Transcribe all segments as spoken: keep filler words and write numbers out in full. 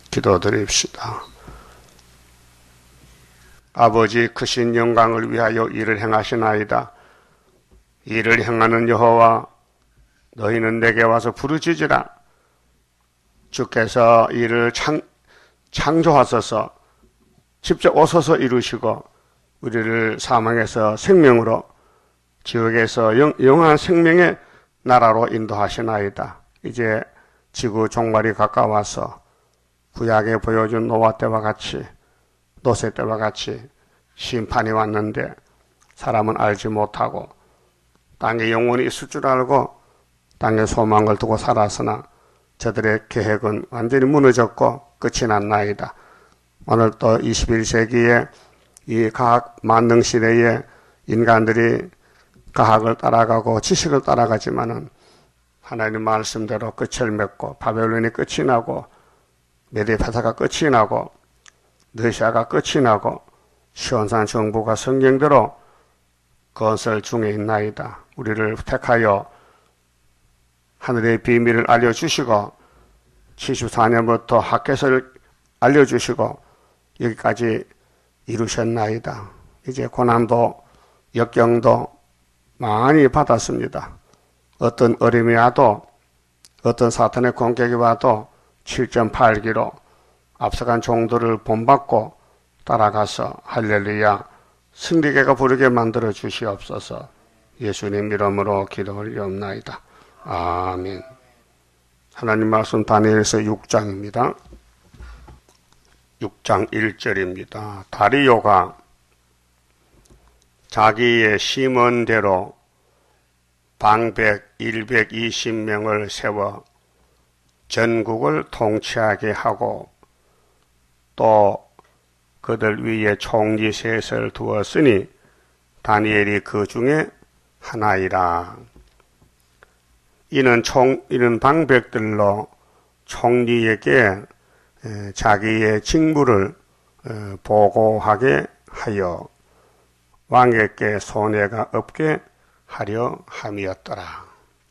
기도드립시다. 아버지 크신 영광을 위하여 일을 행하시나이다. 일을 행하는 여호와, 너희는 내게 와서 부르짖으라. 주께서 이를 창, 창조하소서 직접 오소서 이루시고 우리를 사망에서 생명으로, 지옥에서 영, 영원한 생명의 나라로 인도하시나이다. 이제 지구 종말이 가까워서 구약에 보여준 노아 때와 같이, 노세 때와 같이 심판이 왔는데 사람은 알지 못하고 땅에 영원히 있을 줄 알고 땅에 소망을 두고 살았으나 저들의 계획은 완전히 무너졌고 끝이 났나이다. 오늘 또 이십일 세기에 이 과학 만능 시대에 인간들이 과학을 따라가고 지식을 따라가지만은 하나님 말씀대로 끝을 맺고 바벨론이 끝이 나고 메데파사가 끝이 나고 러시아가 끝이 나고 시온산 정부가 성경대로 건설 중에 있나이다. 우리를 택하여 하늘의 비밀을 알려주시고 칠십사 년부터 학개서를 알려주시고 여기까지 이루셨나이다. 이제 고난도 역경도 많이 받았습니다. 어떤 어려움이 와도, 어떤 사탄의 공격이 와도 칠 점 팔 기로 앞서간 종들을 본받고 따라가서 할렐루야 승리계가 부르게 만들어 주시옵소서. 예수님 이름으로 기도드리옵나이다. 아멘. 하나님 말씀 다니엘서 육 장입니다. 육 장 일 절입니다. 다리오가 자기의 심은 대로 방백 백이십 명을 세워 전국을 통치하게 하고 또 그들 위에 총리 셋을 두었으니 다니엘이 그 중에 하나이라. 이는 총, 이는 방백들로 총리에게 자기의 직무를 보고하게 하여 왕에게 손해가 없게 하려 함이었더라.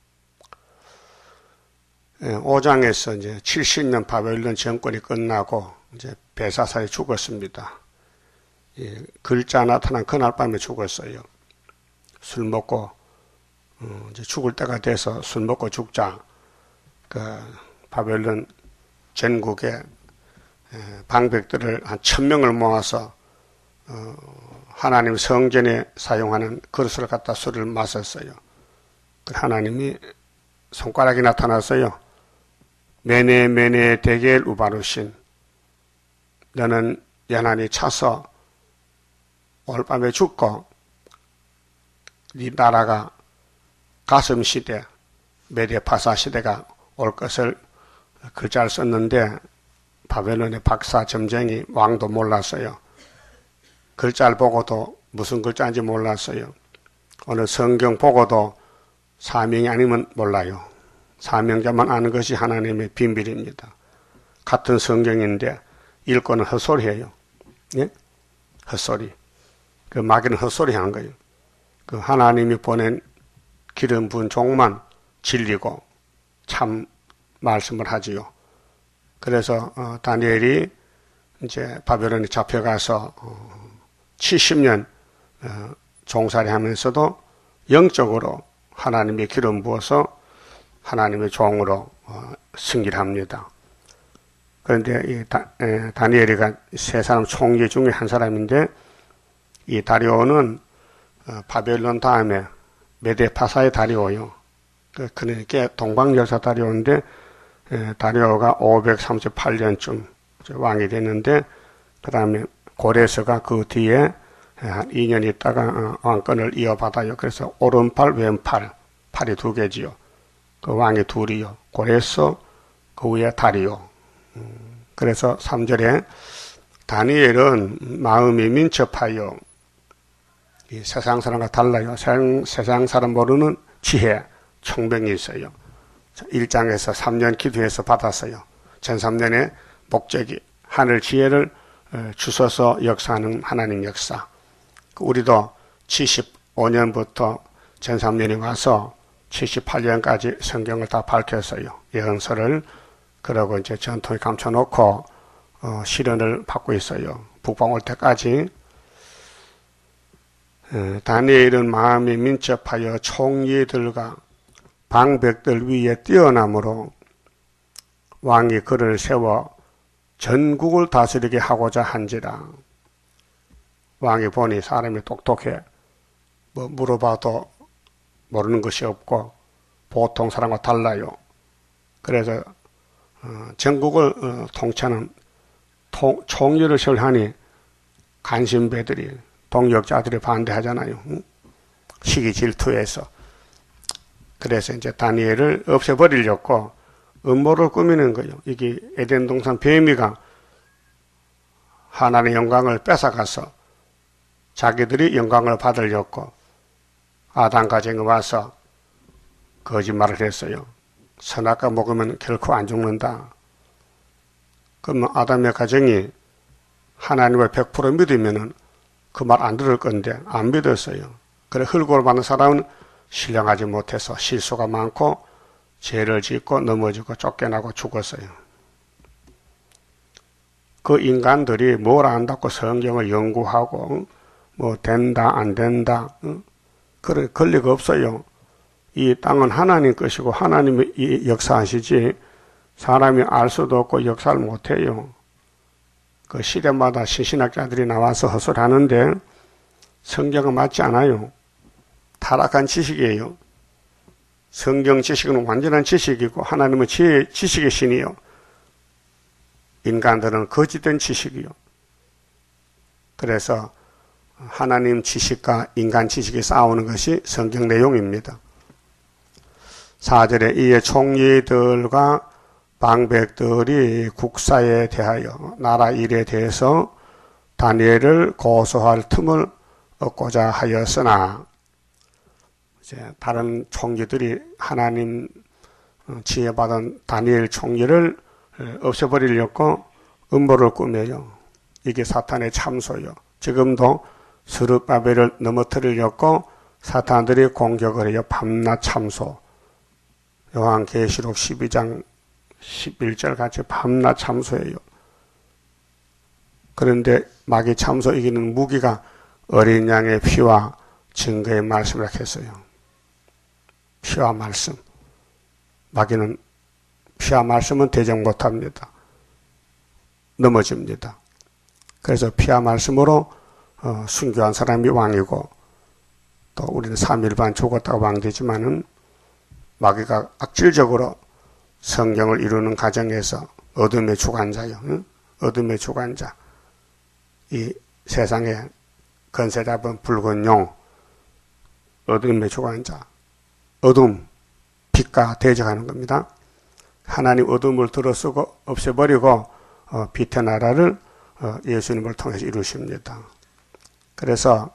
오 장에서 이제 칠십 년 바벨론 정권이 끝나고 이제 벨사살이 죽었습니다. 예, 글자 나타난 그날 밤에 죽었어요. 술 먹고 어, 이제 죽을 때가 돼서 술 먹고 죽자. 그 바벨론 전국에 에, 방백들을 한 천 명을 모아서 어, 하나님 성전에 사용하는 그릇을 갖다 술을 마셨어요. 그 하나님이 손가락이 나타났어요. 메네 메네 데겔 우바루신, 너는 연한이 차서 오늘 밤에 죽고 네 나라가 가슴 시대, 메데파사 시대가 올 것을 글자를 썼는데 바벨론의 박사 점쟁이 왕도 몰랐어요. 글자를 보고도 무슨 글자인지 몰랐어요. 오늘 성경 보고도 사명이 아니면 몰라요. 사명자만 아는 것이 하나님의 비밀입니다. 같은 성경인데 읽고는 헛소리해요. 예? 헛소리. 그 마귀는 헛소리 하는 거예요. 그 하나님이 보낸 기름 부은 종만 진리고 참 말씀을 하지요. 그래서 어, 다니엘이 이제 바벨론에 잡혀가서 어, 칠십 년 어, 종살이 하면서도 영적으로 하나님의 기름 부어서 하나님의 종으로 어, 승리를 합니다. 그런데 이 다, 에, 다니엘이가 세 사람 총리 중에 한 사람인데 이 다리오는 어, 바벨론 다음에 메데파사의 다리오요. 그, 그러니까 동방열사 다리오인데 에, 다리오가 오백삼십팔 년쯤 왕이 됐는데 그 다음에 고레스가 그 뒤에 한 이 년 있다가 어, 왕권을 이어받아요. 그래서 오른팔 왼팔 팔이 두 개지요. 그 왕이 둘이요. 고레스 그 위에 다리오. 음, 그래서 삼 절에 다니엘은 마음이 민첩하여 이 세상 사람과 달라요. 세상, 세상 사람 모르는 지혜, 총명이 있어요. 일 장에서 삼 년 기도해서 받았어요. 전삼 년의 목적이 하늘 지혜를 주셔서 역사하는 하나님 역사. 우리도 칠십오 년부터 전삼 년이 와서 칠십팔 년까지 성경을 다 밝혔어요. 예언서를. 그러고 이제 전통에 감춰놓고 어, 시련을 받고 있어요. 북방 올 때까지. 에, 다니엘은 마음이 민첩하여 총리들과 방백들 위에 뛰어남으로 왕이 그를 세워 전국을 다스리게 하고자 한지라. 왕이 보니 사람이 똑똑해. 뭐 물어봐도 모르는 것이 없고 보통 사람과 달라요. 그래서 어, 전국을 어, 통치하는 통, 총리를 설하니 간신배들이 동력자들이 반대하잖아요. 응? 시기 질투해서. 그래서 이제 다니엘을 없애버리려고 음모를 꾸미는 거예요. 이게 에덴 동산 뱀이가 하나님의 영광을 뺏어가서 자기들이 영광을 받으려고 아담 가정에 와서 거짓말을 했어요. 선악과 먹으면 결코 안 죽는다. 그러면 아담의 가정이 하나님을 백 퍼센트 믿으면은 그 말 안 들을 건데 안 믿었어요. 그래 흙을 받는 사람은 신령하지 못해서 실수가 많고 죄를 짓고 넘어지고 쫓겨나고 죽었어요. 그 인간들이 뭘 안다고 성경을 연구하고 뭐 된다 안 된다 그럴 권리가 없어요. 이 땅은 하나님 것이고 하나님이 역사하시지 사람이 알 수도 없고 역사를 못해요. 그 시대마다 신신학자들이 나와서 헛소리하는데 성경은 맞지 않아요. 타락한 지식이에요. 성경 지식은 완전한 지식이고 하나님은 지혜, 지식의 신이요. 인간들은 거짓된 지식이요. 그래서 하나님 지식과 인간 지식이 싸우는 것이 성경 내용입니다. 사 절에 이에 총리들과 방백들이 국사에 대하여 나라 일에 대해서 다니엘을 고소할 틈을 얻고자 하였으나 이제 다른 총리들이 하나님 지혜받은 다니엘 총리를 없애버리려고 음모를 꾸며요. 이게 사탄의 참소요. 지금도 스룹바벨을 넘어뜨리려고 사탄들이 공격을 해요. 밤낮 참소. 요한계시록 십이 장 십일 절 같이 밤낮 참소예요. 그런데 마귀 참소 이기는 무기가 어린 양의 피와 증거의 말씀을 했어요. 피와 말씀. 마귀는 피와 말씀은 대적 못합니다. 넘어집니다. 그래서 피와 말씀으로 어, 순교한 사람이 왕이고 또 우리는 삼 일 반 죽었다가 왕되지만은 마귀가 악질적으로 성경을 이루는 과정에서 어둠의 주관자요. 응? 어둠의 주관자. 이 세상에 건세 잡은 붉은 용. 어둠의 주관자. 어둠. 빛과 대적하는 겁니다. 하나님 어둠을 들어쓰고 없애버리고 어, 빛의 나라를 어, 예수님을 통해서 이루십니다. 그래서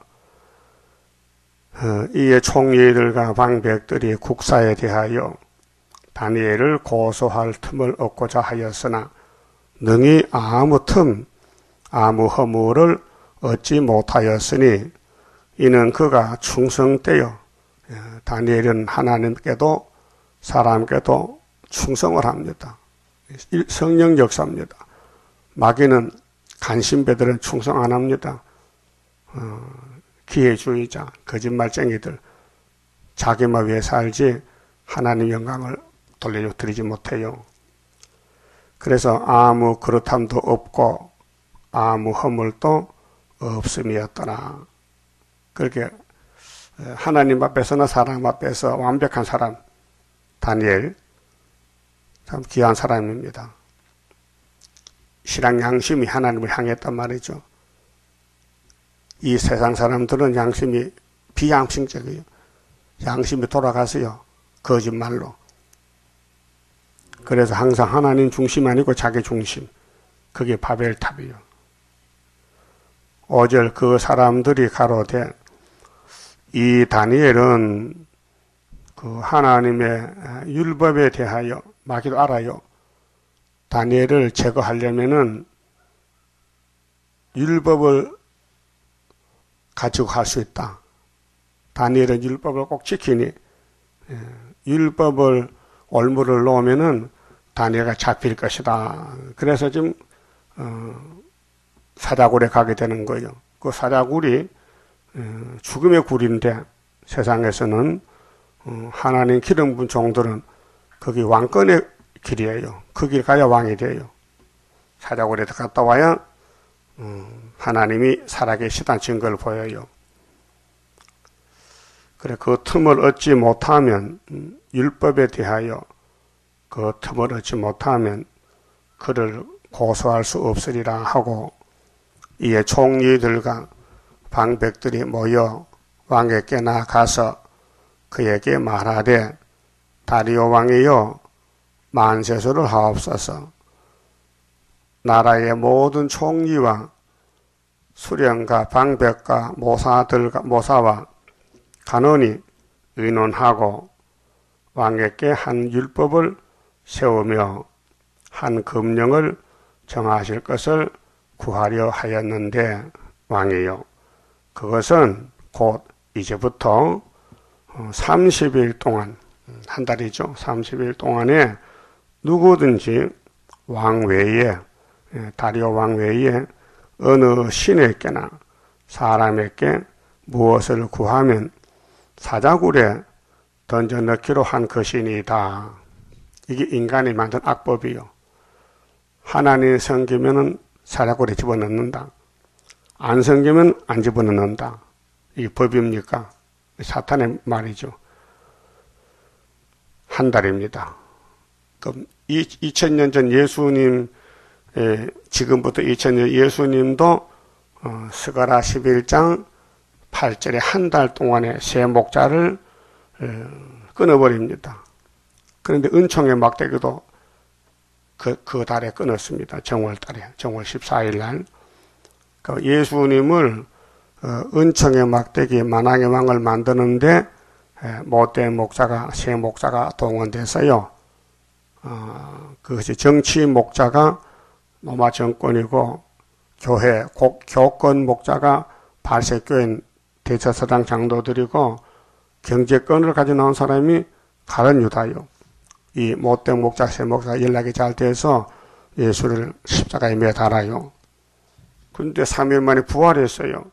어, 이에 총리들과 방백들이 국사에 대하여 다니엘을 고소할 틈을 얻고자 하였으나 능히 아무 틈, 아무 허물을 얻지 못하였으니 이는 그가 충성되어 다니엘은 하나님께도 사람께도 충성을 합니다. 성령 역사입니다. 마귀는 간신배들은 충성 안 합니다. 어, 기회주의자, 거짓말쟁이들 자기만 위해 살지 하나님 영광을 돌려드리지 못해요. 그래서 아무 그렇함도 없고 아무 허물도 없음이었더라. 그렇게 하나님 앞에서나 사람 앞에서 완벽한 사람 다니엘 참 귀한 사람입니다. 신앙 양심이 하나님을 향했단 말이죠. 이 세상 사람들은 양심이 비양심적이에요. 양심이 돌아가서요. 거짓말로. 그래서 항상 하나님 중심 아니고 자기 중심. 그게 바벨탑이요. 오절 그 사람들이 가로되 이 다니엘은 그 하나님의 율법에 대하여 마귀도 알아요. 다니엘을 제거하려면은 율법을 가지고 갈 수 있다. 다니엘은 율법을 꼭 지키니 율법을 올무를 놓으면은 다니엘가 잡힐 것이다. 그래서 지금 어, 사자굴에 가게 되는 거예요. 그 사자굴이 어, 죽음의 굴인데 세상에서는 어, 하나님 기름 부은 종들은 거기 왕권의 길이에요. 그 길 가야 왕이 돼요. 사자굴에 갔다 와야 어, 하나님이 살아계시다는 증거를 보여요. 그래 그 틈을 얻지 못하면 음, 율법에 대하여 그 틈을 얻지 못하면 그를 고소할 수 없으리라 하고 이에 총리들과 방백들이 모여 왕에게 나가서 그에게 말하되 다리오 왕이여 만세수를 하옵소서. 나라의 모든 총리와 수령과 방백과 모사들과 모사와 간원이 의논하고 왕에게 한 율법을 세우며 한 금령을 정하실 것을 구하려 하였는데 왕이요 그것은 곧 이제부터 삼십 일 동안 한 달이죠. 삼십 일 동안에 누구든지 왕 외에 다리오 왕 외에 어느 신에게나 사람에게 무엇을 구하면 사자굴에 던져 넣기로 한 것이니이다. 이게 인간이 만든 악법이요. 하나님 섬기면은 사자굴에 집어넣는다. 안 섬기면 안 집어넣는다. 이게 법입니까? 사탄의 말이죠. 한 달입니다. 그럼 이천 년 전 예수님, 에, 지금부터 이천 년 예수님도 어, 스가랴 십일 장 팔 절에 한 달 동안에 새 목자를 에, 끊어버립니다. 그런데 은총의 막대기도 그, 그 달에 끊었습니다. 정월 달에, 정월 십사 일 날. 그러니까 예수님을 어, 은총의 막대기 만왕의 왕을 만드는데 에, 못된 목자가, 새 목자가 동원돼서요. 어, 그것이 정치 목자가 로마 정권이고 교회, 고, 교권 목자가 발색교인 대처서당 장로들이고 경제권을 가지고 나온 사람이 가룟 유다요. 이 못된 목자, 새 목자가 연락이 잘 돼서 예수를 십자가에 매달아요. 그런데 삼 일 만에 부활했어요.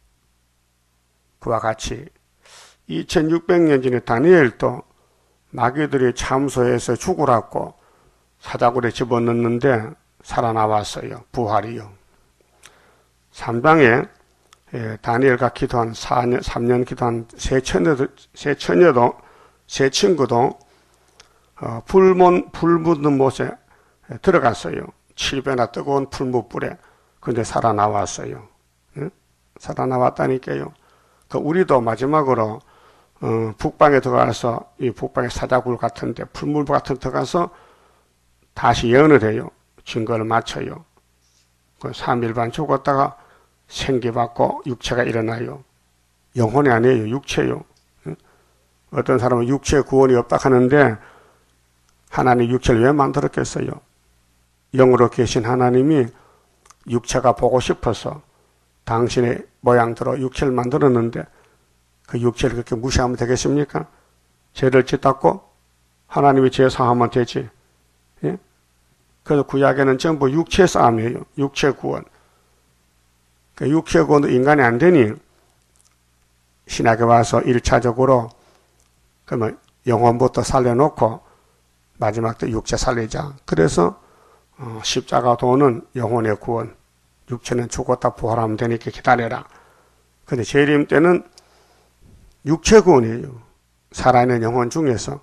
그와 같이 이천육백 년 전에 다니엘도 마귀들이 참소해서 죽으라고 사자굴에 집어넣는데 살아나왔어요. 부활이요. 삼 장에 다니엘과 기도한 사 년, 삼 년 기도한 세 처녀도, 세 처녀도, 세 친구도 어, 불, 불 묻는 못에 들어갔어요. 칠 배나 뜨거운 풀무불에. 근데 살아나왔어요. 예? 살아나왔다니까요. 그 우리도 마지막으로 어, 북방에 들어가서 이 북방의 사자굴 같은데 풀물 같은 데 들어가서 다시 예언을 해요. 증거를 맞춰요. 그 삼 일 반 죽었다가 생기받고 육체가 일어나요. 영혼이 아니에요. 육체요. 어떤 사람은 육체 구원이 없다 하는데 하나님 육체를 왜 만들었겠어요? 영으로 계신 하나님이 육체가 보고 싶어서 당신의 모양대로 육체를 만들었는데 그 육체를 그렇게 무시하면 되겠습니까? 죄를 짓닫고 하나님이 죄 사하면 되지. 예? 그래서 구약에는 전부 육체 싸움이에요. 육체 구원. 그 육체 구원도 인간이 안 되니 신약에 와서 일 차적으로 그러면 영혼부터 살려놓고 마지막 때 육체 살리자. 그래서 어, 십자가 도는 영혼의 구원. 육체는 죽었다 부활하면 되니까 기다려라. 근데 재림 때는 육체 구원이에요. 살아있는 영혼 중에서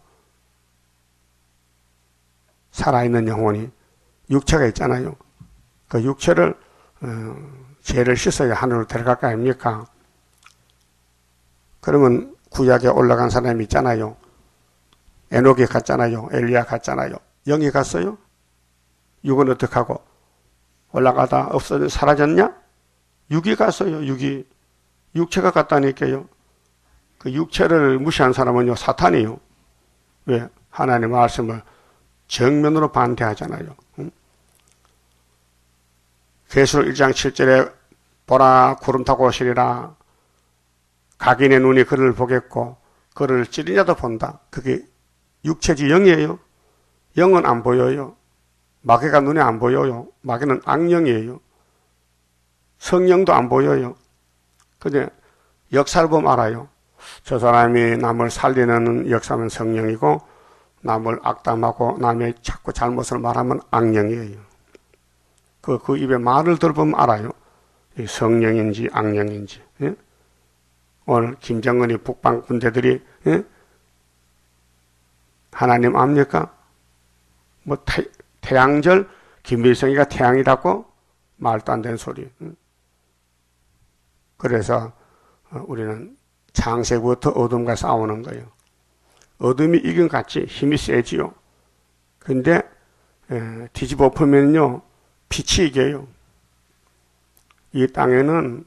살아있는 영혼이 육체가 있잖아요. 그 육체를 어, 죄를 씻어야 하늘로 데려갈 거 아닙니까? 그러면 구약에 올라간 사람이 있잖아요. 에녹이 갔잖아요. 엘리야 갔잖아요. 영이 갔어요? 육은 어떻게 하고? 올라가다 없어져 사라졌냐? 육이 갔어요. 육이. 육체가 갔다니까요. 그 육체를 무시한 사람은요, 사탄이에요. 왜? 하나님의 말씀을 정면으로 반대하잖아요. 응? 계시록 일 장 칠 절에 보라 구름 타고 오시리라. 각인의 눈이 그를 보겠고 그를 찌르냐도 본다. 그게 육체지 영이에요. 영은 안 보여요. 마귀가 눈에 안 보여요. 마귀는 악령이에요. 성령도 안 보여요. 근데 역사를 보면 알아요. 저 사람이 남을 살리는 역사는 성령이고 남을 악담하고 남의 자꾸 잘못을 말하면 악령이에요. 그, 그 입에 말을 들어보면 알아요. 성령인지 악령인지. 예? 오늘 김정은이 북방 군대들이 예? 하나님 압니까? 뭐 태, 태양절 김일성이가 태양이라고? 말도 안 되는 소리. 그래서 우리는 창세부터 어둠과 싸우는 거예요. 어둠이 이긴 같이 힘이 세지요. 근데 에, 뒤집어 보면요 빛이 이겨요. 이 땅에는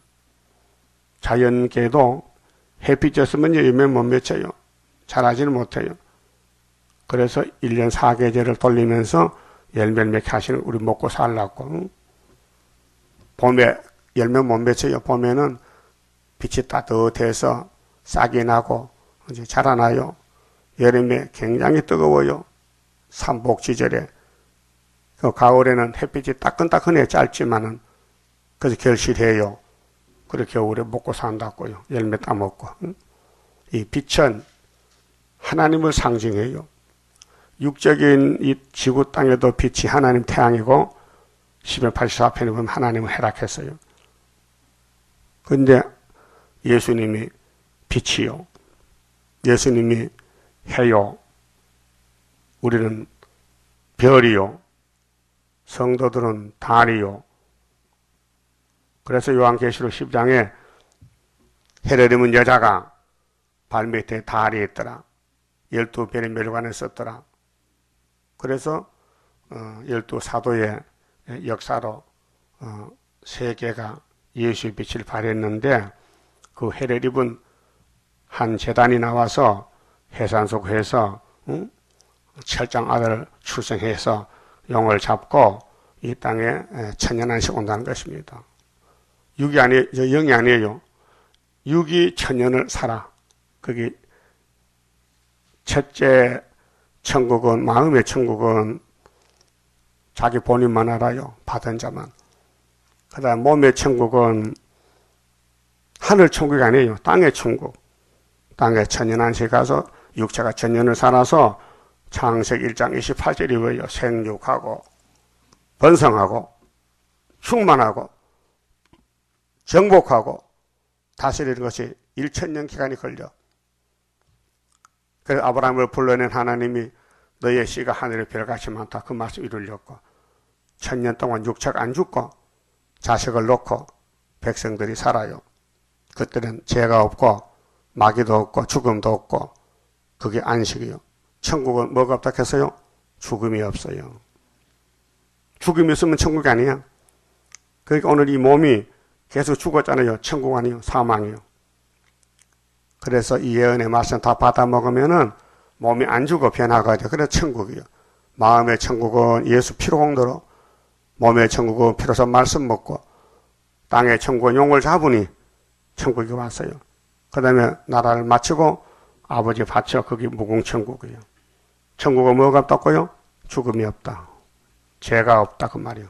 자연계도 햇빛 없으면요 열매 못 맺혀요. 자라지는 못해요. 그래서 일 년 사 계절을 돌리면서 열매를 맺게 하시는 우리 먹고 살라고. 봄에 열매 못 맺혀요. 봄에는 빛이 따뜻해서 싹이 나고 이제 자라나요. 여름에 굉장히 뜨거워요. 삼복지절에. 그 가을에는 햇빛이 따끈따끈해 짧지만은 그래서 결실해요. 그래서 겨울에 먹고 산다고요. 열매 따먹고. 이 빛은 하나님을 상징해요. 육적인 이 지구 땅에도 빛이 하나님 태양이고 십여팔십사 편에 보면 하나님을 해락했어요. 그런데 예수님이 빛이요. 예수님이 해요. 우리는 별이요. 성도들은 달이요. 그래서 요한계시록 십 장에 해를 입은 여자가 발밑에 달이 있더라. 열두 별의 멸관에 썼더라. 그래서 어, 열두 사도의 역사로 어, 세계가 예수의 빛을 발했는데 그 해를 입은 한 재단이 나와서 해산속에서 응? 철장 아들을 출생해서 영을 잡고 이 땅에 천년한씩 온다는 것입니다. 육이 아니에요. 영이 아니에요. 육이 천년을 살아. 그게 첫째 천국은, 마음의 천국은 자기 본인만 알아요. 받은 자만. 그 다음 몸의 천국은 하늘 천국이 아니에요. 땅의 천국. 땅에 천년한시 가서 육체가 천년을 살아서 창세기 일 장 이십팔 절이 뭐예요? 생육하고 번성하고 충만하고 정복하고 다스리는 것이 천년 기간이 걸려. 그래서 아브라함을 불러낸 하나님이 너의 씨가 하늘의 별같이 많다. 그 말씀 이루려고 천년 동안 육체가 안 죽고 자식을 놓고 백성들이 살아요. 그때는 죄가 없고 마귀도 없고 죽음도 없고 그게 안식이요. 천국은 뭐가 없다 했어요? 죽음이 없어요. 죽음이 없으면 천국이 아니야. 그러니까 오늘 이 몸이 계속 죽었잖아요. 천국 아니요. 사망이요. 그래서 이 예언의 말씀 다 받아 먹으면은 몸이 안 죽어 변화가 돼. 그래서 천국이요. 마음의 천국은 예수 피로 공도로, 몸의 천국은 피로서 말씀 먹고, 땅의 천국은 용을 잡으니 천국이 왔어요. 그 다음에 나라를 마치고 아버지 바쳐 그게 무궁천국이에요. 천국은 뭐가 없다고요? 죽음이 없다. 죄가 없다 그 말이요.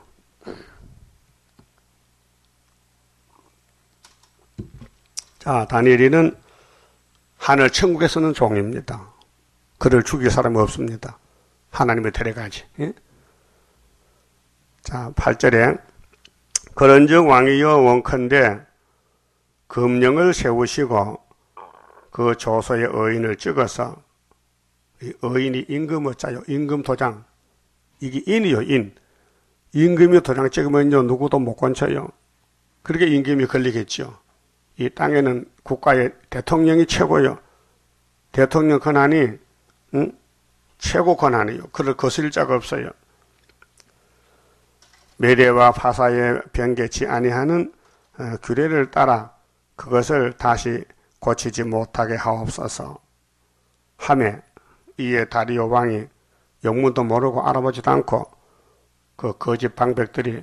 자, 다니엘은 하늘 천국에서는 종입니다. 그를 죽일 사람이 없습니다. 하나님을 데려가지. 예? 자, 팔 절에 그런즉 왕이여 원컨대 금령을 세우시고 그 조서의 의인을 찍어서, 이 의인이 임금 어짜요? 임금 도장. 이게 인이요, 인. 임금이 도장 찍으면요, 누구도 못 건쳐요. 그렇게 임금이 걸리겠죠. 이 땅에는 국가의 대통령이 최고요. 대통령 권한이, 응? 최고 권한이요. 그를 거스릴 자가 없어요. 매대와 파사에 변개치 아니하는 어, 규례를 따라 그것을 다시 고치지 못하게 하옵소서. 하매 이에 다리오 왕이 영문도 모르고 알아보지도 않고 그 거짓 방백들이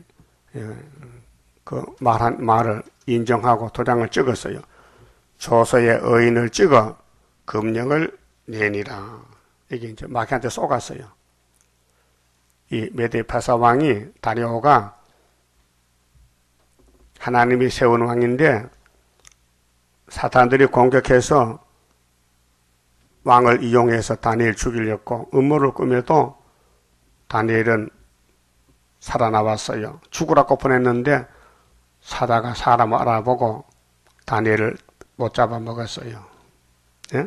그 말한 말을 인정하고 도장을 찍었어요. 조서의 의인을 찍어 금령을 내니라. 이게 이제 마귀한테 쏘갔어요. 이 메데 페르사 왕이 다리오가 하나님이 세운 왕인데 사탄들이 공격해서 왕을 이용해서 다니엘 죽이려고 음모를 꾸며도 다니엘은 살아나왔어요. 죽으라고 보냈는데 사다가 사람을 알아보고 다니엘을 못 잡아먹었어요. 예?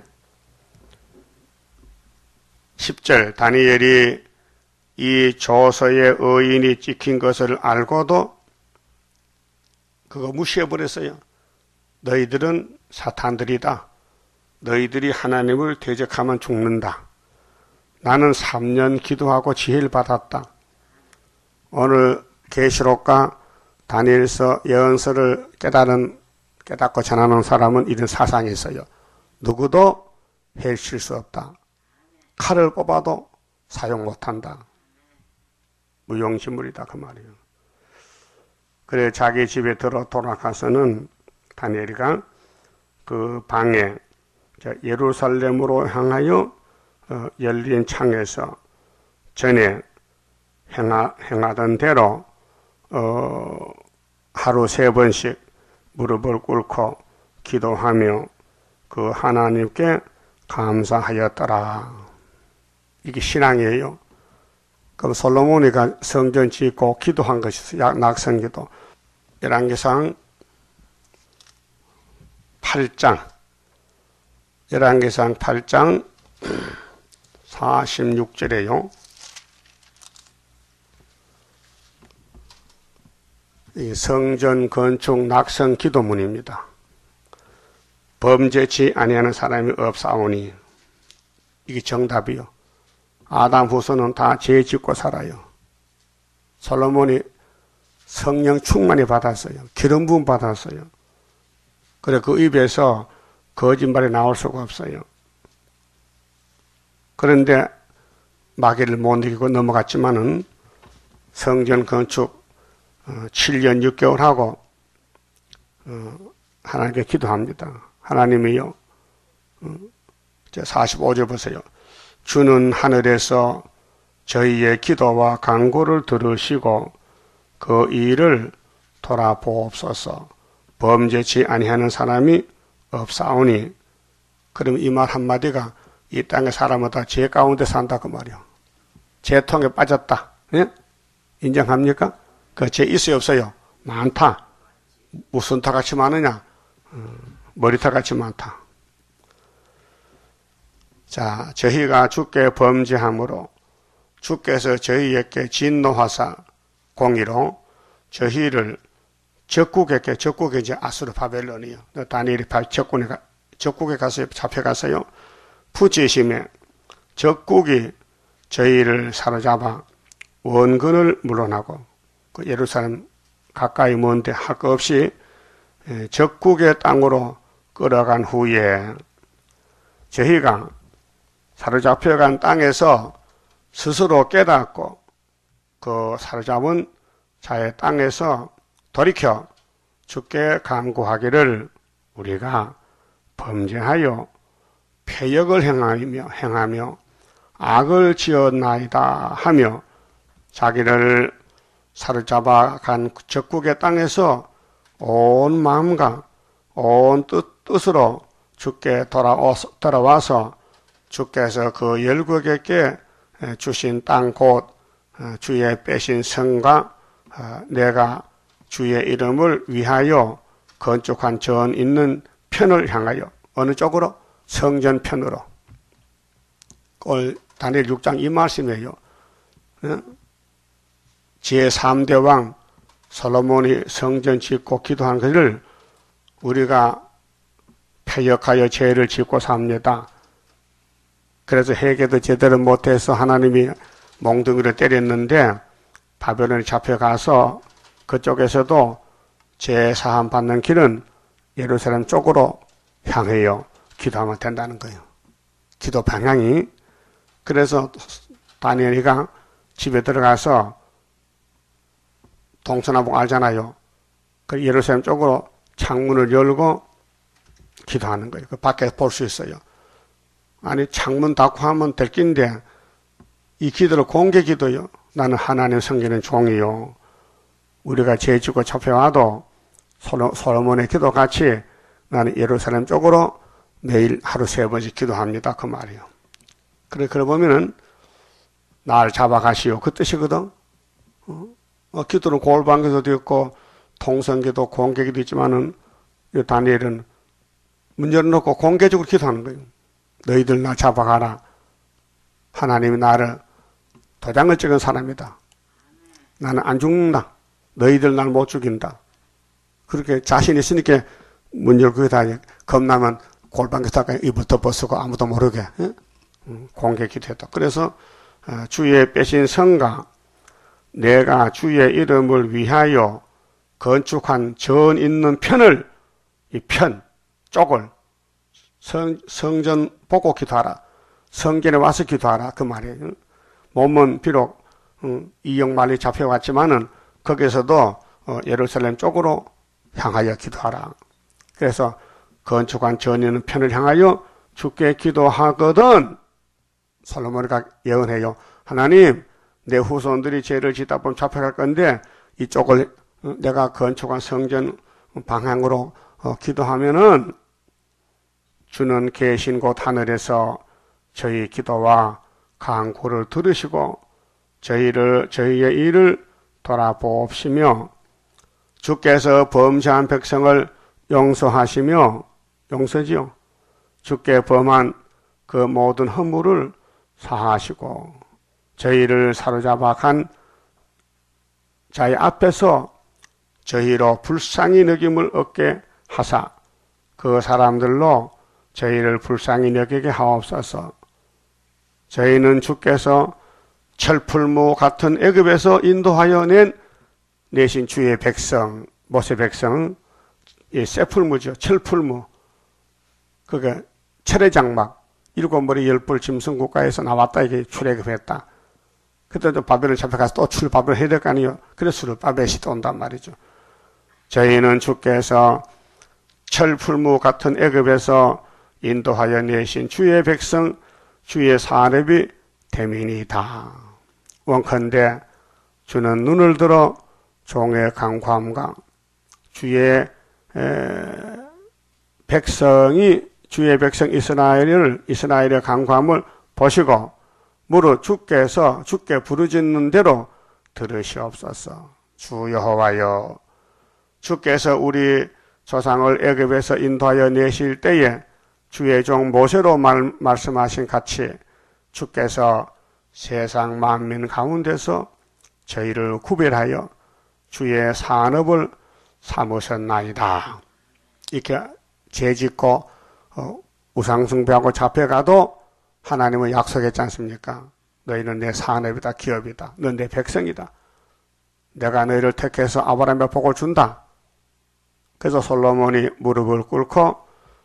십 절 다니엘이 이 조서에 의인이 찍힌 것을 알고도 그거 무시해버렸어요. 너희들은 사탄들이다. 너희들이 하나님을 대적하면 죽는다. 나는 삼 년 기도하고 지혜를 받았다. 오늘 계시록과 다니엘서 예언서를 깨달은 깨닫고 전하는 사람은 이런 사상이 있어요. 누구도 해칠 수 없다. 칼을 뽑아도 사용 못한다. 무용지물이다 그 말이에요. 그래 자기 집에 들어 돌아가서는 다니엘이가 그 방에 예루살렘으로 향하여 열린 창에서 전에 행하, 행하던 대로 어, 하루 세 번씩 무릎을 꿇고 기도하며 그 하나님께 감사하였더라. 이게 신앙이에요. 그럼 솔로몬이가 성전 짓고 기도한 것이 낙성기도. 열왕기상 팔 장 열왕기상 팔 장 사십육 절에요. 이 성전 건축 낙성 기도문입니다. 범죄치 아니하는 사람이 없사오니 이게 정답이요. 아담 후손은 다 죄 짓고 살아요. 솔로몬이 성령 충만히 받았어요. 기름 부음 받았어요. 그래 그 입에서 거짓말이 나올 수가 없어요. 그런데 마귀를 못 이기고 넘어갔지만은 성전 건축 칠 년 육 개월 하고 하나님께 기도합니다. 하나님이요. 사십오 절 보세요. 주는 하늘에서 저희의 기도와 간구를 들으시고 그 일을 돌아보옵소서. 범죄치 아니하는 사람이 없사오니. 그럼 이 말 한마디가 이 땅의 사람은 다 죄 가운데 산다 그 말이요. 죄통에 빠졌다. 예? 인정합니까? 그 죄 있어요 없어요? 많다. 무슨 타같이 많으냐? 머리타같이 많다. 자, 저희가 주께 범죄함으로 주께서 저희에게 진노하사 공의로 저희를 적국에게, 적국에 이제 아수르 바벨론이요. 다니엘이 적국에, 적국에 가서 잡혀갔어요. 부지심에 적국이 저희를 사로잡아 원근을 물러나고 그 예루살렘 가까이 먼데 할 것 없이 적국의 땅으로 끌어간 후에 저희가 사로잡혀간 땅에서 스스로 깨닫고 그 사로잡은 자의 땅에서 돌이켜 주께 간구하기를 우리가 범죄하여 패역을 행하며, 행하며 악을 지었나이다 하며 자기를 사로잡아 간 적국의 땅에서 온 마음과 온 뜻, 뜻으로 주께 돌아와서 주께서 그 열국에게 주신 땅 곧 주의 빼신 성과 내가 주의 이름을 위하여 건축한 전 있는 편을 향하여 어느 쪽으로? 성전 편으로. 올 다니엘 육 장 이 말씀이에요. 제삼 대 왕 솔로몬이 성전 짓고 기도한 것을 우리가 패역하여 죄를 짓고 삽니다. 그래서 회개도 제대로 못해서 하나님이 몽둥이를 때렸는데 바벨론에 잡혀가서 그쪽에서도 제사함 받는 길은 예루살렘 쪽으로 향해요. 기도하면 된다는 거예요. 기도 방향이. 그래서 다니엘이가 집에 들어가서 동서남북 알잖아요. 그 예루살렘 쪽으로 창문을 열고 기도하는 거예요. 그 밖에 볼 수 있어요. 아니 창문 닫고 하면 될 낀데 이 기도를 공개 기도요. 나는 하나님 섬기는 종이요. 우리가 죄지고 잡혀와도 솔로몬의 기도같이 나는 예루살렘 쪽으로 매일 하루 세 번씩 기도합니다. 그 말이요. 그래, 그래 보면은 날 잡아가시오. 그 뜻이거든. 어? 어, 기도는 골방기도도 있고 통성기도, 공개기도 있지만은 이 다니엘은 문제를 놓고 공개적으로 기도하는 거예요. 너희들 나 잡아가라. 하나님이 나를 도장을 찍은 사람이다. 나는 안 죽는다. 너희들 날 못 죽인다. 그렇게 자신 있으니까 문 열고 거기다 겁나면 골방기도다가 이불도 벗고 아무도 모르게 예? 공개 기도했다. 그래서 주의 빼신 성가 내가 주의 이름을 위하여 건축한 전 있는 편을 이 편, 쪽을 성, 성전 보고 기도하라. 성전에 와서 기도하라. 그 말이에요. 몸은 비록 이역 말리 잡혀왔지만은 거기서도 예루살렘 쪽으로 향하여 기도하라. 그래서 건축한 전 있는 편을 향하여 주께 기도하거든 솔로몬이 예언해요. 하나님, 내 후손들이 죄를 짓다 보면 잡혀갈 건데 이쪽을 내가 건축한 성전 방향으로 기도하면은 주는 계신 곳 하늘에서 저희 기도와 간구를 들으시고 저희를 저희의 일을 돌아보옵시며 주께서 범죄한 백성을 용서하시며 용서지요. 주께 범한 그 모든 허물을 사하시고 저희를 사로잡아 간 자의 앞에서 저희로 불쌍히 여김을 얻게 하사 그 사람들로 저희를 불쌍히 여기게 하옵소서. 저희는 주께서 철풀무 같은 애굽에서 인도하여 낸 내신 주의 백성, 모세 백성, 이 쇠풀무죠. 철풀무. 그게 철의 장막, 일곱 머리 열뿔 짐승 국가에서 나왔다 이게 출애굽했다. 그때도 바벨을 잡혀가서 또 출바벨을 해야 될 거 아니에요. 그래서 수르바벨이 또 온단 말이죠. 저희는 주께서 철풀무 같은 애굽에서 인도하여 내신 주의 백성, 주의 사렙이 대민이다. 원컨대 주는 눈을 들어 종의 간구함과 주의 에, 백성이 주의 백성 이스라엘을 이스라엘의 간구함을 보시고 무릇 주께서 주께 부르짖는 대로 들으시옵소서. 주 여호와여, 주께서 우리 조상을 애굽에서 인도하여 내실 때에 주의 종 모세로 말, 말씀하신 같이 주께서 세상 만민 가운데서 저희를 구별하여 주의 산업을 삼으셨나이다. 이렇게 죄짓고 어, 우상숭배하고 잡혀가도 하나님은 약속했지 않습니까? 너희는 내 산업이다, 기업이다. 넌 내 백성이다. 내가 너희를 택해서 아브라함의 복을 준다. 그래서 솔로몬이 무릎을 꿇고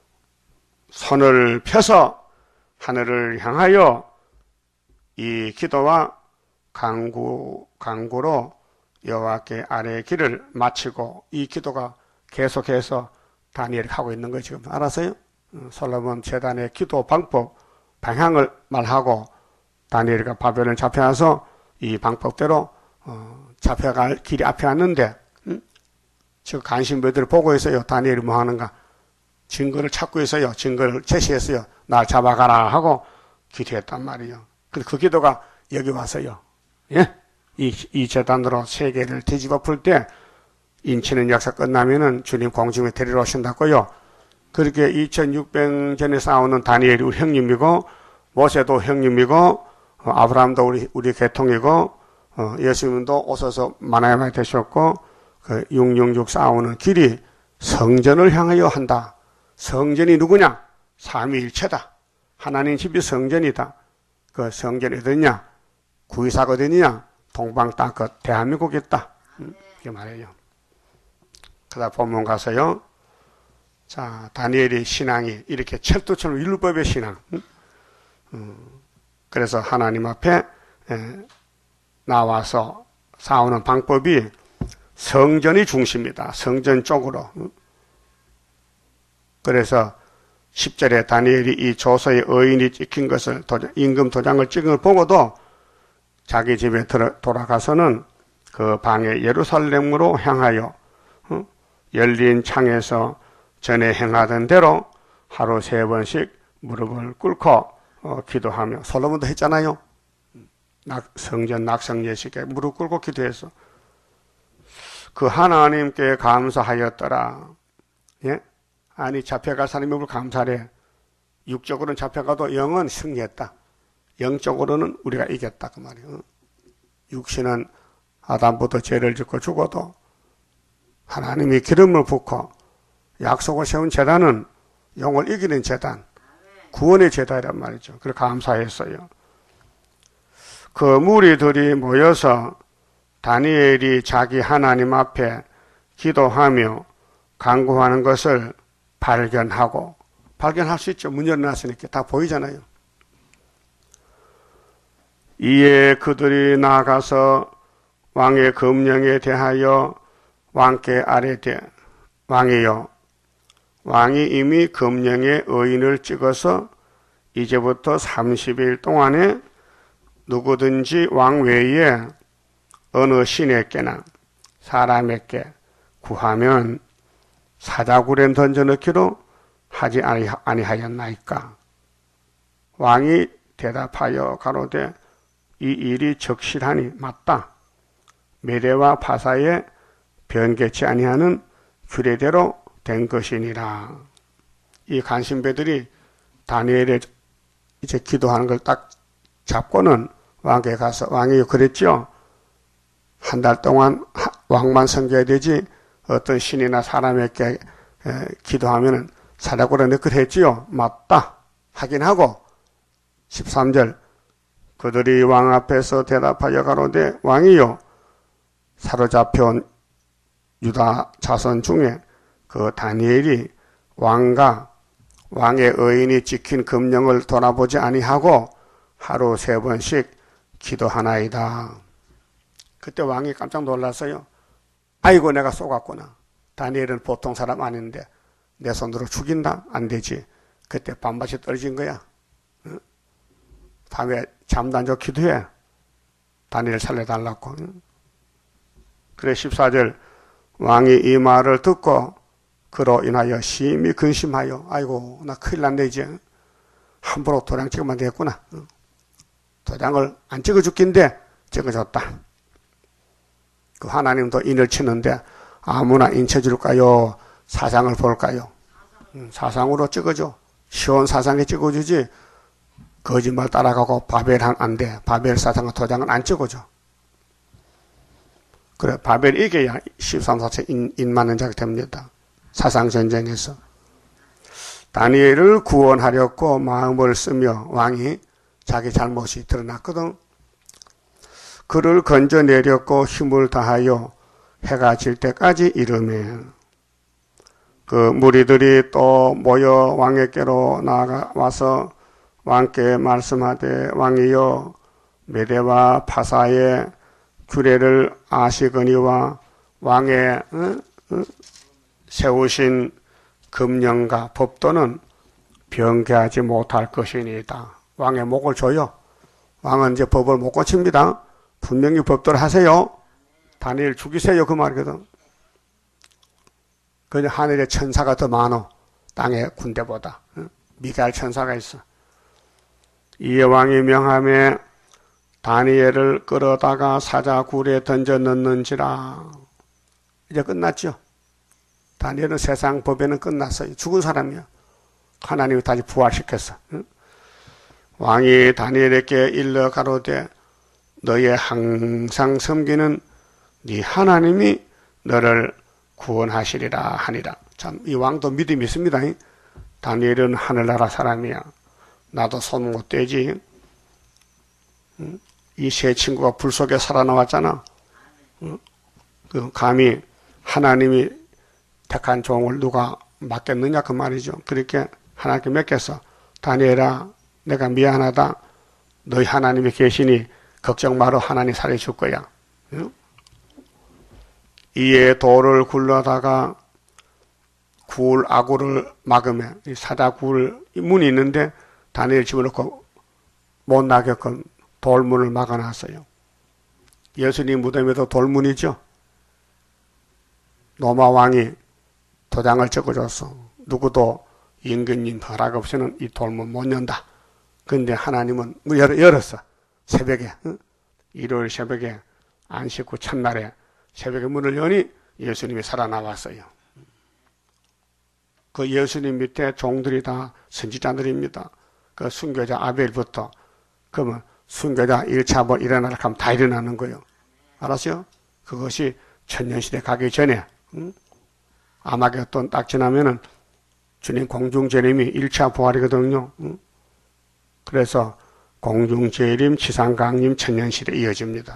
손을 펴서 하늘을 향하여 이 기도와 간구, 간구로 여호와께 아래의 길을 마치고 이 기도가 계속해서 다니엘이 하고 있는 거예요. 지금 알았어요? 솔로몬 제단의 기도 방법, 방향을 말하고 다니엘이가 바벨론 잡혀와서 이 방법대로 어, 잡혀갈 길이 앞에 왔는데 음? 저 간신배들을 보고 있어요. 다니엘이 뭐 하는가? 증거를 찾고 있어요. 증거를 제시했어요. 날 잡아가라 하고 기도했단 말이에요. 그, 그 기도가 여기 와서요. 예? 이, 이 재단으로 세계를 뒤집어 풀 때 인치는 역사 끝나면은 주님 공중에 데리러 오신다고요. 그렇게 이천육백 년 전에 싸우는 다니엘이 우리 형님이고 모세도 형님이고 어, 아브라함도 우리 우리 계통이고 어, 예수님도 오셔서 만화에 되셨고 그 육육육 싸우는 길이 성전을 향하여 한다. 성전이 누구냐? 삼위일체다. 하나님 집이 성전이다. 그 성전이 어디냐? 구이사가 어디냐? 동방 땅끝 대한민국에 있다. 음, 이렇게 말해요. 그다 본문 가서요. 자, 다니엘의 신앙이 이렇게 철도처럼 율법의 신앙. 음? 음, 그래서 하나님 앞에 에, 나와서 싸우는 방법이 성전이 중심이다. 성전 쪽으로. 음? 그래서 십 절에 다니엘이 이 조서에 의인이 찍힌 것을 도장, 임금 도장을 찍은 걸 보고도 자기 집에 들어, 돌아가서는 그 방에 예루살렘으로 향하여 어? 열린 창에서 전에 행하던 대로 하루 세 번씩 무릎을 꿇고 어, 기도하며, 솔로몬도 했잖아요. 낙, 성전 낙성 예식에 무릎 꿇고 기도해서 그 하나님께 감사하였더라. 예? 아니 잡혀갈 사람이 뭘 감사해. 육적으로는 잡혀가도 영은 승리했다. 영적으로는 우리가 이겼다 그 말이에요. 육신은 아담부터 죄를 짓고 죽어도 하나님이 기름을 붓고 약속을 세운 제단은 영을 이기는 제단, 구원의 제단이란 말이죠. 그래서 감사했어요. 그 무리들이 모여서 다니엘이 자기 하나님 앞에 기도하며 간구하는 것을 발견하고, 발견할 수 있죠. 문 열어놨으니까 다 보이잖아요. 이에 그들이 나아가서 왕의 금령에 대하여 왕께 아뢰되, 왕이여, 왕이 이미 금령에 의인을 찍어서 이제부터 삼십 일 동안에 누구든지 왕 외에 어느 신에게나 사람에게 구하면 사자굴에 던져넣기로 하지 아니하였나이까? 왕이 대답하여 가로되 이 일이 적실하니 맞다. 메대와 바사에 변개치 아니하는 규례대로 된 것이니라. 이 간신배들이 다니엘의 이제 기도하는 걸 딱 잡고는 왕께 가서, 왕이 그랬죠. 한 달 동안 왕만 섬겨야 되지 어떤 신이나 사람에게 기도하면은 사자굴에 넣기로 했지요. 맞다 하긴 하고, 십삼 절 그들이 왕 앞에서 대답하여 가로되 왕이요, 사로잡혀온 유다 자손 중에 그 다니엘이 왕과 왕의 의인이 지킨 금령을 돌아보지 아니하고 하루 세 번씩 기도하나이다. 그때 왕이 깜짝 놀랐어요. 아이고 내가 속았구나. 다니엘은 보통 사람 아닌데 내 손으로 죽인다? 안 되지. 그때 밤낮이 떨어진 거야. 응? 밤에 잠도 안 자고 기도해. 다니엘 살려달라고. 응? 그래 십사 절 왕이 이 말을 듣고 그로 인하여 심히 근심하여, 아이고 나 큰일 났네 이제. 함부로 도장 찍으면 되겠구나. 응? 도장을 안 찍어줄긴데 찍어줬다. 그 하나님도 인을 치는데 아무나 인 쳐줄까요? 사상을 볼까요? 응, 사상으로 찍어줘. 시온 사상에 찍어주지 거짓말 따라가고 바벨은 안 돼. 바벨 사상과 도장은 안 찍어줘. 그래 바벨이 이겨야 십삼 사체 인, 인 맞는 자가 됩니다. 사상전쟁에서. 다니엘을 구원하려고 마음을 쓰며 왕이 자기 잘못이 드러났거든. 그를 건져내렸고 힘을 다하여 해가 질 때까지 이르매 그 무리들이 또 모여 왕에게로 나아와서 왕께 말씀하되 왕이여, 메대와 파사의 규례를 아시거니와 왕의 어? 어? 세우신 금령과 법도는 변개하지 못할 것이니이다. 왕의 목을 줘요. 왕은 이제 법을 못 고칩니다. 분명히 법도를 하세요. 다니엘 죽이세요. 그 말이거든. 그냥 하늘에 천사가 더 많어. 땅의 군대보다. 미가엘 천사가 있어. 이에 왕이 명함에 다니엘을 끌어다가 사자굴에 던져 넣는지라. 이제 끝났죠. 다니엘은 세상 법에는 끝났어요. 죽은 사람이야. 하나님이 다시 부활시켰어. 왕이 다니엘에게 일러 가로되 너의 항상 섬기는 네 하나님이 너를 구원하시리라 하니라. 참, 이 왕도 믿음이 있습니다. 다니엘은 하늘나라 사람이야. 나도 손 못 대지. 이 세 친구가 불 속에 살아나왔잖아. 그 감히 하나님이 택한 종을 누가 맡겠느냐 그 말이죠. 그렇게 하나님께 맡겼어. 다니엘아, 내가 미안하다. 너희 하나님이 계시니 걱정 마라. 하나님 살려줄 거야. 이에 돌을 굴러다가 굴 아구를 막으면, 이 사자굴 문이 있는데 다니엘 집어넣고 못 나게끔 돌문을 막아놨어요. 예수님 무덤에도 돌문이죠. 로마 왕이 도장을 적어줬어. 누구도 임금님 허락 없이는 이 돌문 못 연다. 근데 하나님은 열, 열었어. 새벽에, 응? 일요일 새벽에 안식 후 첫날에 새벽에 문을 여니 예수님이 살아나왔어요. 그 예수님 밑에 종들이 다 선지자들입니다. 그 순교자 아벨부터, 그러면 순교자 일 차 뭐 일어나라 하면 다 일어나는 거예요. 알았어요? 그것이 천년시대 가기 전에, 응? 아마겟돈 딱 지나면은 주님 공중재림이 일 차 부활이거든요. 응? 그래서 공중재림, 지상강림, 천년시대 이어집니다.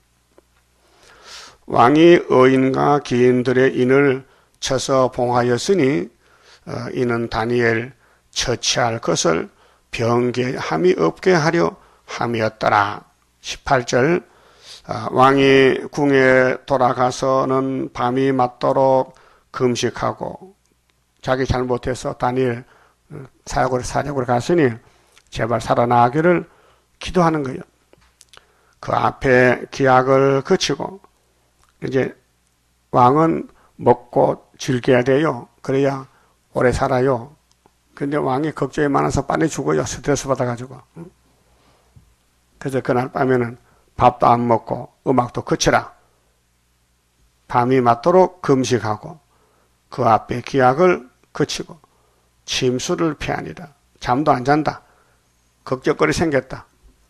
왕이 의인과 기인들의 인을 쳐서 봉하였으니 어, 이는 다니엘 처치할 것을 변개함이 없게 하려 함이었더라. 십팔 절 어, 왕이 궁에 돌아가서는 밤이 맞도록 금식하고 자기 잘못해서 다니엘 사역으로 사역으로 갔으니 제발 살아나기를 기도하는 거예요. 그 앞에 기약을 거치고 이제 왕은 먹고 즐겨야 돼요. 그래야 오래 살아요. 근데 왕이 걱정이 많아서 빨리 죽어요. 스트레스 받아가지고. 그래서 그날 밤에는 밥도 안 먹고 음악도 그치라. 밤이 맞도록 금식하고 그 앞에 기약을 거치고 침수를 피하니라. 잠도 안 잔다. 걱정거리 생겼다.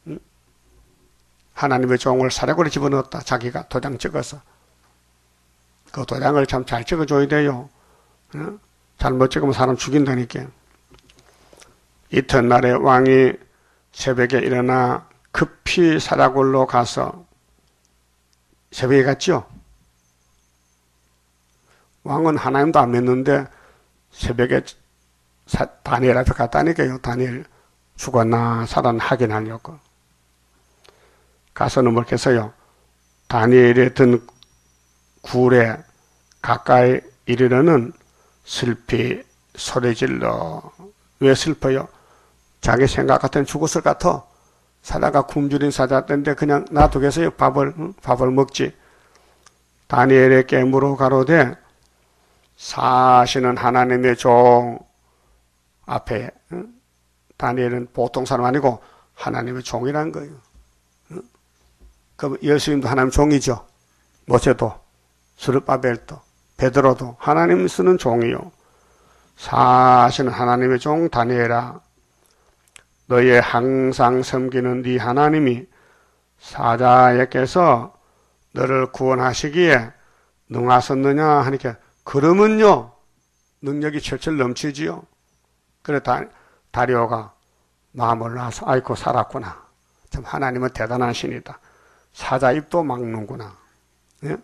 하나님의 종을 사려고리 집어넣었다. 자기가 도장 찍어서. 그 도장을 참 잘 찍어줘야 돼요. 잘못 찍으면 사람 죽인다니까. 이튿날에 왕이 새벽에 일어나 급히 사라굴로 가서 새벽에 갔죠. 왕은 하나님도 안 믿는데 새벽에 다니엘 앞에 갔다니까요. 다니엘 죽었나 살았나 확인하려고. 가서는 뭘 했어요? 다니엘이 든 굴에 가까이 이르러는 슬피 소리질러. 왜 슬퍼요? 자기 생각 같으면 죽었을 것 같아. 사자가 굶주린 사자인데 그냥 놔두겠어요? 밥을, 응? 밥을 먹지. 다니엘에게 물어 가로되 사시는 하나님의 종 앞에, 응? 다니엘은 보통 사람 아니고 하나님의 종이란 거예요. 응? 그럼 예수님도 하나님 종이죠. 모세도, 스룹바벨도, 베드로도 하나님 쓰는 종이요. 사시는 하나님의 종 다니엘아, 너의 항상 섬기는 네 하나님이 사자에게서 너를 구원하시기에 능하셨느냐 하니까 그러면요 능력이 철철 넘치지요. 그래 다, 다리오가 마음을 놔서 아이고 살았구나. 참 하나님은 대단한 신이다. 사자 입도 막는구나. 예?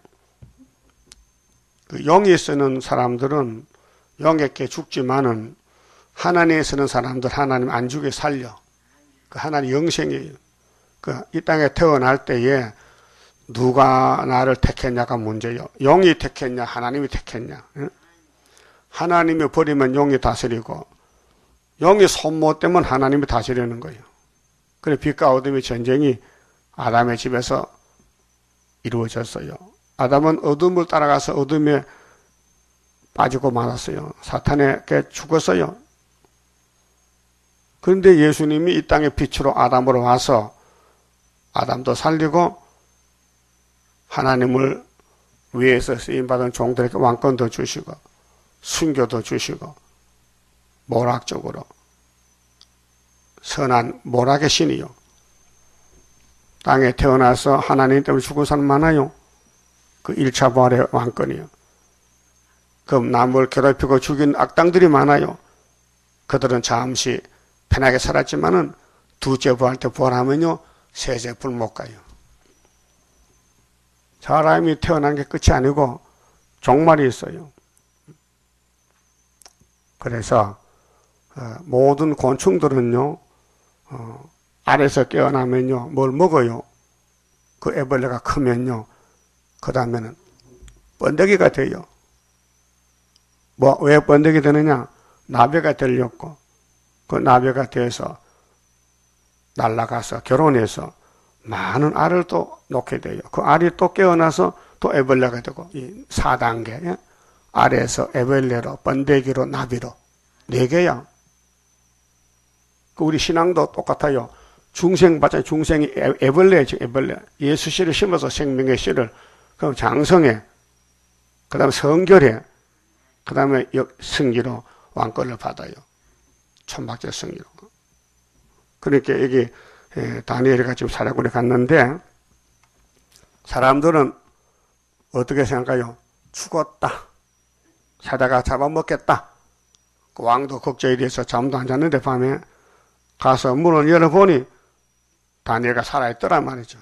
그 영이 쓰는 사람들은 영에게 죽지만은 하나님에 쓰는 사람들 하나님 안 죽게 살려. 그 하나님 영생이에요. 그 이 땅에 태어날 때에 누가 나를 택했냐가 문제예요. 영이 택했냐 하나님이 택했냐. 예? 하나님이 버리면 영이 다스리고 영이 손못되면 하나님이 다스리는 거예요. 그래 빛과 어둠의 전쟁이 아담의 집에서 이루어졌어요. 아담은 어둠을 따라가서 어둠에 빠지고 말았어요. 사탄에게 죽었어요. 그런데 예수님이 이 땅의 빛으로 아담으로 와서 아담도 살리고 하나님을 위해서 쓰임받은 종들에게 왕권도 주시고 순교도 주시고 모락적으로 선한 모락의 신이요. 땅에 태어나서 하나님 때문에 죽은 사람 많아요. 그 일 차 부활의 왕권이요. 그럼 남을 괴롭히고 죽인 악당들이 많아요. 그들은 잠시 편하게 살았지만은 두째 부활 때 부활하면요 세제 불 못 가요. 사람이 태어난 게 끝이 아니고 종말이 있어요. 그래서 어, 모든 곤충들은요 어, 알에서 깨어나면요 뭘 먹어요. 그 애벌레가 크면요 그 다음에는 번데기가 돼요. 뭐 왜 번데기 되느냐? 나비가 되려고. 그 나비가 돼서 날아가서 결혼해서 많은 알을 또 놓게 돼요. 그 알이 또 깨어나서 또 애벌레가 되고, 이 사 단계. 예? 알에서 애벌레로, 번데기로, 나비로. 네 개야. 그 우리 신앙도 똑같아요. 중생 받잖아요. 중생이 애벌레죠, 애벌레. 예수 씨를 심어서 생명의 씨를. 그럼 장성해. 그 다음에 성결해. 그 다음에 승리로 왕권을 받아요. 천박제 승리로. 그러니까 여기 다니엘이가 지금 사자굴에 갔는데 사람들은 어떻게 생각해요? 죽었다. 사자가 잡아먹겠다. 그 왕도 걱정이 돼서 잠도 안 잤는데 밤에 가서 문을 열어보니 다니엘가 살아있더란 말이죠.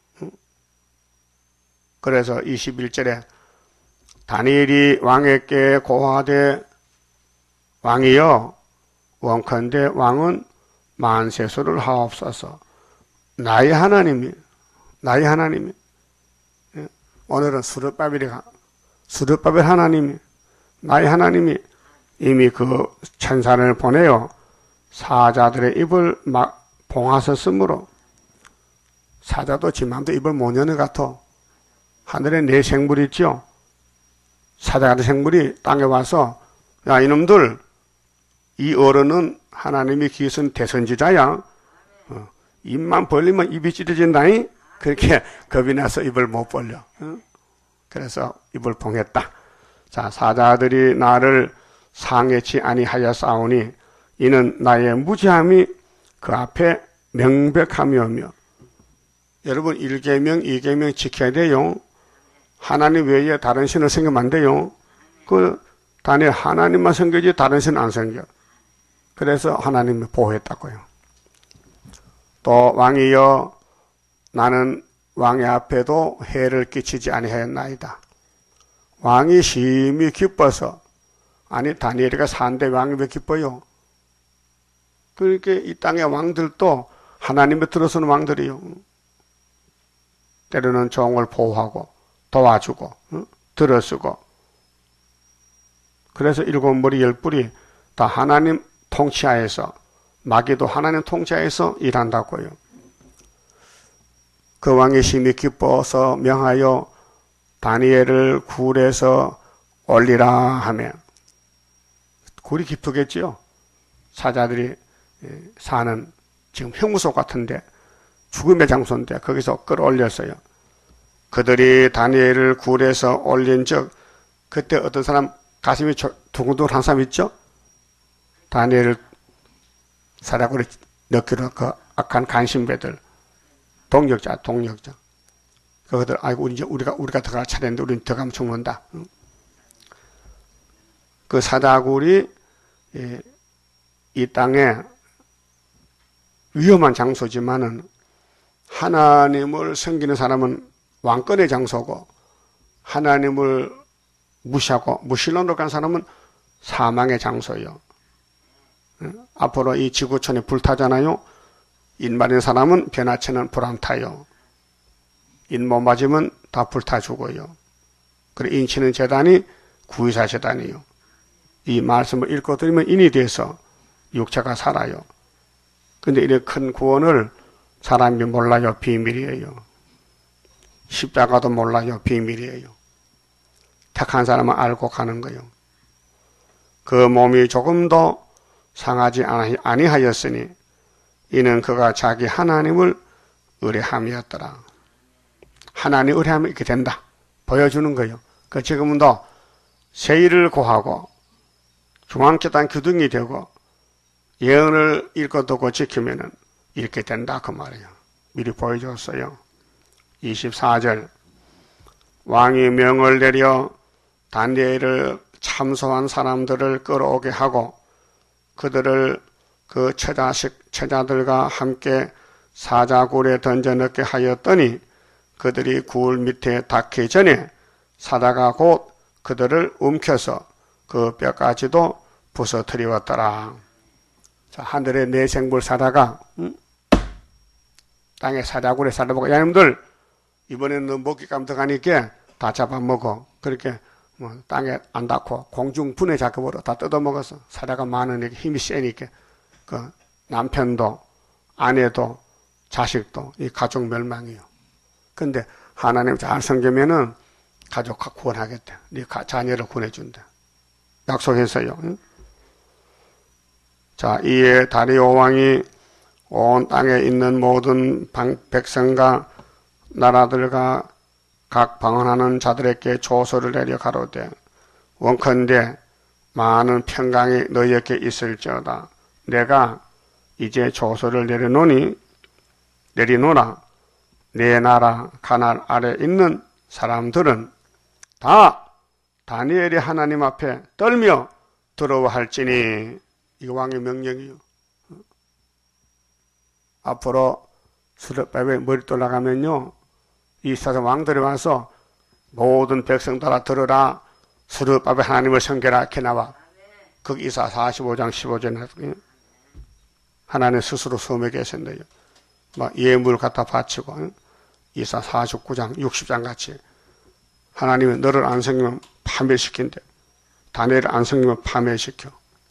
그래서 이십일 절에 다니엘이 왕에게 고하되 왕이여 원컨대 왕은 만세수를 하옵소서. 나의 하나님이 나의 하나님이 오늘은 수르바벨이 수르바벨 하나님이 나의 하나님이 이미 그 천사를 보내어 사자들의 입을 막 봉하셨으므로 사자도 지 맘도 입을 못 여는 같아. 하늘에 네 생물이 있죠. 사자 같은 생물이 땅에 와서 야 이놈들 이 어른은 하나님이 기신 대선지자야. 어, 입만 벌리면 입이 찢어진다니. 그렇게 겁이 나서 입을 못 벌려. 어? 그래서 입을 봉했다. 자, 사자들이 나를 상해치 아니하여 싸우니 이는 나의 무지함이 그 앞에 명백함이오며. 여러분 일 계명, 이 계명 지켜야 돼요. 하나님 외에 다른 신을 섬기면 안 돼요. 그 단일 하나님만 섬기지 다른 신은 안 섬겨. 그래서 하나님이 보호했다고요. 또 왕이여 나는 왕의 앞에도 해를 끼치지 아니하였나이다. 왕이 심히 기뻐서 아니 다니엘이가 사는데 왕이 왜 기뻐요? 그러니까 이 땅의 왕들도 하나님에 들어서는 왕들이요. 때로는 종을 보호하고 도와주고 어? 들어쓰고 그래서 일곱 머리 열 뿔이 다 하나님 통치하에서 마귀도 하나님 통치하에서 일한다고요. 그 왕이 심히 기뻐서 명하여 다니엘을 굴에서 올리라 하며 굴이 깊으겠지요. 사자들이 사는 지금 형무소 같은데 죽음의 장소인데 거기서 끌어올렸어요. 그들이 다니엘을 굴에서 올린 적 그때 어떤 사람 가슴이 두근두근한 사람 있죠? 다니엘을 사자굴에 넣기로 그 악한 간신배들 동력자 동력자 그들 아이고 우리 이제 우리가 우리가 들어갈 차례인데 우리는 들어가면 죽는다. 그 사자굴이 이 땅에 위험한 장소지만은 하나님을 섬기는 사람은 왕권의 장소고 하나님을 무시하고 무신론으로 간 사람은 사망의 장소예요. 앞으로 이 지구촌이 불타잖아요. 인말인 사람은 변화체는 불 안 타요. 인 못 맞으면 다 불타 죽어요. 그리고 인치는 재단이 구이사 재단이요. 이 말씀을 읽고 드리면 인이 돼서 육체가 살아요. 근데 이렇게 큰 구원을 사람이 몰라요. 비밀이에요. 십자가도 몰라요. 비밀이에요. 택한 사람은 알고 가는 거예요. 그 몸이 조금도 상하지 아니하였으니 이는 그가 자기 하나님을 의뢰함이었더라. 하나님 의뢰하면 이렇게 된다. 보여주는 거예요. 그 지금도 세일을 고하고 중앙재단 기둥이 되고 예언을 읽고 듣고 지키면은 이렇게 된다 그 말이에요. 미리 보여줬어요. 이십사 절 왕이 명을 내려 다니엘을 참소한 사람들을 끌어오게 하고 그들을 그 처자식 처자들과 함께 사자굴에 던져넣게 하였더니 그들이 굴 밑에 닿기 전에 사자가 곧 그들을 움켜서 그 뼈까지도 부서뜨리웠더라. 자, 하늘의 네 생물 사자가 응? 땅에 사자굴에 살아보고 야님들 이번에는 먹잇감 들어가니까 다 잡아먹어. 그렇게 뭐 땅에 안 닿고 공중 분해 작업으로 다 뜯어먹어서 사자가 많으니까 힘이 세니까 그 남편도 아내도 자식도 이 가족 멸망이요. 근데 하나님 잘 섬기면은 가족 구원하겠대. 네 자녀를 구원해준대. 약속했어요. 자, 이에 다리오 왕이 온 땅에 있는 모든 백성과 나라들과 각 방언하는 자들에게 조서를 내려 가로되 원컨대 많은 평강이 너희에게 있을지어다. 내가 이제 조서를 내려놓으니 내리노라. 내 나라 가나안 아래 있는 사람들은 다 다니엘이 하나님 앞에 떨며 들어와 할지니. 이거 왕의 명령이요. 앞으로 수르바벨 머리 돌아가면요, 이 사람 왕들이 와서 모든 백성들아 들으라. 수르바벨 하나님을 섬겨라. 이렇게 나와. 그 이사 사십오 장 십오 절에 하나님 스스로 섬에 계신대요. 막 예물 갖다 바치고 이사 사십구 장 육십 장 같이 하나님이 너를 안 섬기면 파멸시킨대. 다니엘을 안 섬기면 파멸시켜.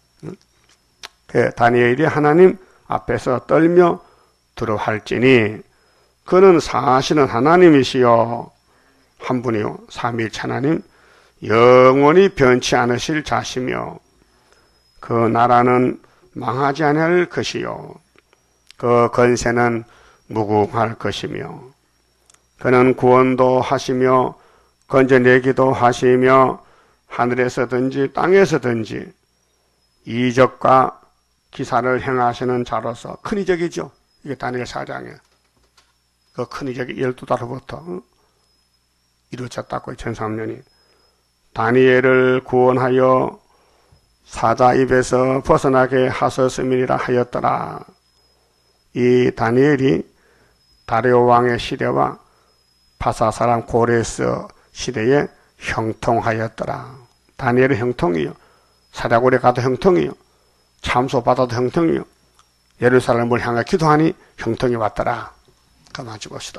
그 다니엘이 하나님 앞에서 떨며 들어할지니 그는 사실은 하나님이시여 한 분이요 삼위일체 하나님 영원히 변치 않으실 자시며 그 나라는 망하지 않을 것이요 그 건세는 무궁할 것이며 그는 구원도 하시며 건져내기도 하시며 하늘에서든지 땅에서든지 이적과 기사를 행하시는 자로서 큰 이적이죠. 이게 다니엘 사 장에 그 큰 이적이 열두 달부터 이루어졌다고 천삼 년이 다니엘을 구원하여 사자 입에서 벗어나게 하셨음이라 하였더라. 이 다니엘이 다리오 왕의 시대와 바사 사람 고레스 시대에 형통하였더라. 다니엘의 형통이요. 사자굴에 가도 형통이요. 참소받아도 형통이요. 예루살렘을 향해 기도하니 형통이 왔더라. 가만히 봅시다.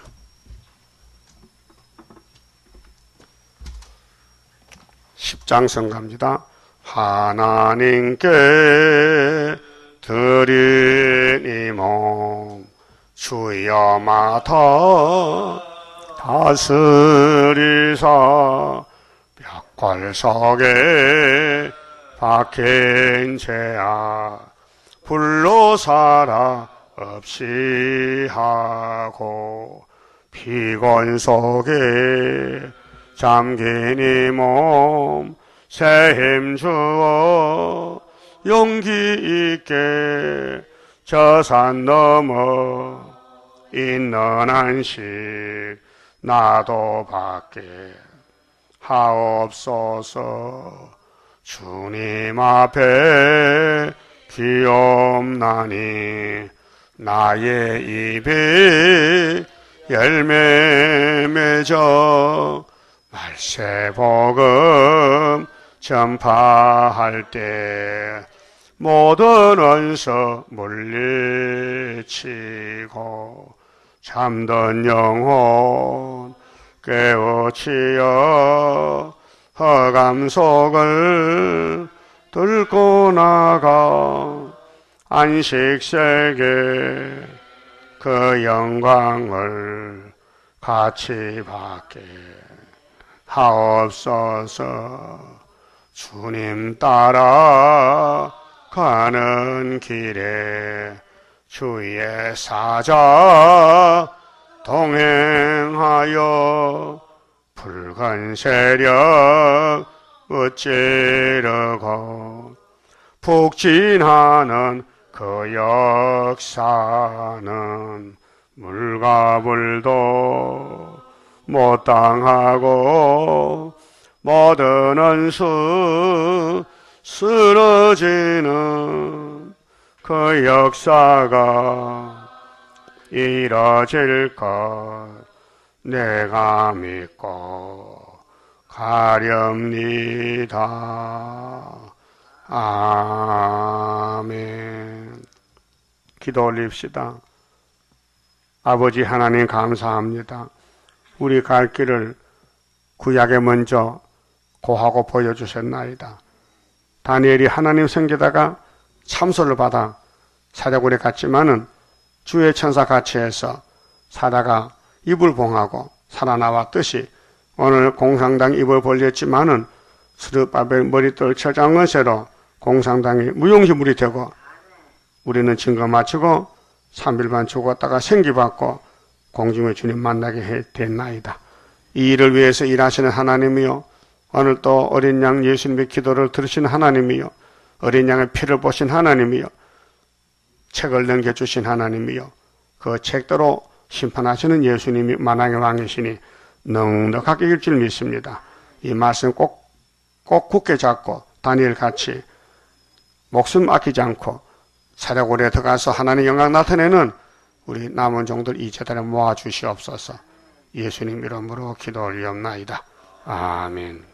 십 장 성가입니다. 하나님께 드린 이 몸 주여 맡아 다스리사 벽골 속에 박힌 죄악 불로 살아 없이 하고 피곤 속에 잠긴 이 몸 새 힘 주어 용기 있게 저 산 넘어 있는 안식 나도 받게 하옵소서. 주님 앞에 귀옵나니 나의 입에 열매 맺어 말세복음 전파할 때 모든 원수 물리치고 잠든 영혼 깨우치어 허감 속을 뚫고 나가 안식세계 그 영광을 같이 받게 하옵소서. 주님 따라 가는 길에 주의 사자 동행하여 붉은 세력 어찌르고 북진하는 그 역사는 물과 불도 못 당하고 모든 원수 쓰러지는 그 역사가 이뤄질 것 내가 믿고 가렵니다. 아멘. 기도 올립시다. 아버지 하나님 감사합니다. 우리 갈 길을 구약에 먼저 고하고 보여주셨나이다. 다니엘이 하나님 섬기다가 참소를 받아 사자굴에 갔지만은 주의 천사 같이 해서 사다가 입을 봉하고 살아나왔듯이 오늘 공산당 입을 벌렸지만은 스룹바벨 머리돌 처장 권세로 공산당이 무용지물이 되고 우리는 증거 마치고 삼 일 반 죽었다가 생기받고 공중의 주님 만나게 됐나이다. 이 일을 위해서 일하시는 하나님이요, 오늘 또 어린 양 예수님의 기도를 들으신 하나님이요, 어린 양의 피를 보신 하나님이요, 책을 넘겨주신 하나님이요, 그 책대로 심판하시는 예수님이 만왕의 왕이시니 넉넉하게 이길 줄 믿습니다. 이 말씀 꼭, 꼭 굳게 잡고 다니엘 같이 목숨 아끼지 않고 사자굴에 들어가서 하나님의 영광 나타내는 우리 남은 종들 이 제단에 모아주시옵소서. 예수님 이름으로 기도 올리옵나이다. 아멘.